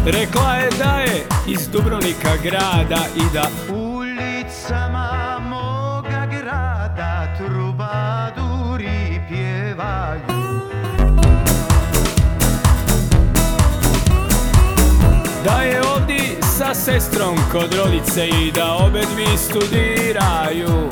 Rekla je da je iz Dubrovnika grada i da ulicama moga grada trubaduri pjevaju. Da je ovdje sa sestrom kod rodice i da obedvi studiraju.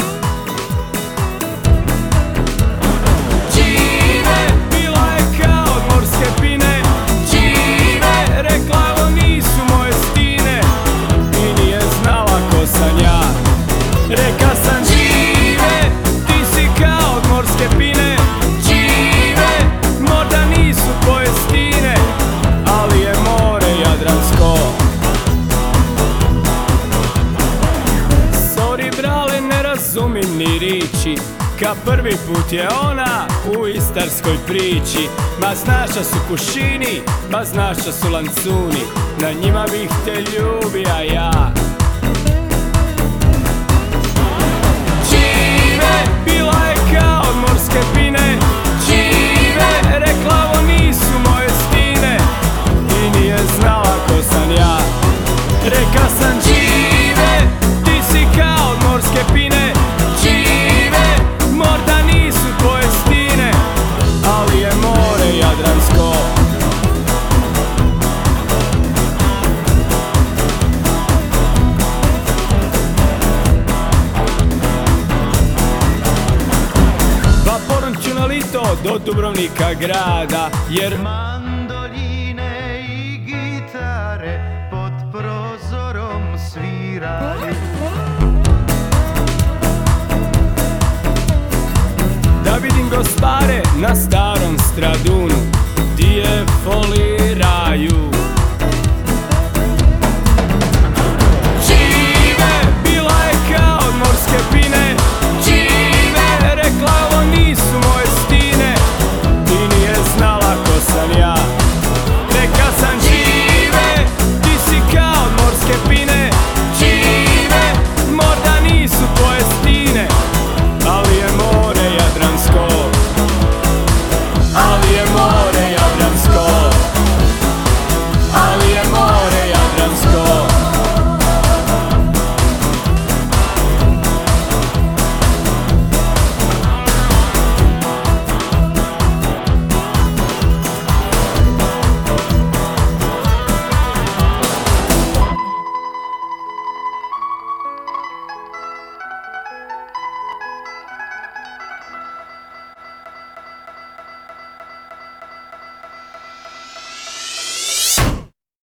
Čive, bila je kao od morske pine. Čive, rekla ovo nisu moje stine. I nije znala ko sam ja. Reka sam Čive, ti si kao od morske pine. Čive, možda nisu tvoje stine, ali je more Jadransko. Sorry brale, ne razumim ni riči, ka prvi put je ona u istarskoj priči. Ma znaš da su kušini, ma znaš da su lancuni, na njima bih te ljubija ja. Čive, bila je kao od morske pine. Čive, rekla ovo nisu moje stine i nije znala ko sam ja. Reka sam Čive, ti si kao od morske pine. Čive, možda nisu tvoje stine, ali je more Jadransko. Pa poruču na lito do Dubrovnika grada, jer Mandoljine i gitare pod prozorom sviraju. da vidim gospare na starom Stradunu, di je foliraju. Čive, bila je kao od morske pine. Čive, rekla ovo nisu moje stine i nije znala ko sam ja. Reka sam Čive, ti si kao od morske pine. Čive, možda nisu tvoje stine, ali je more Jadransko. Ali je more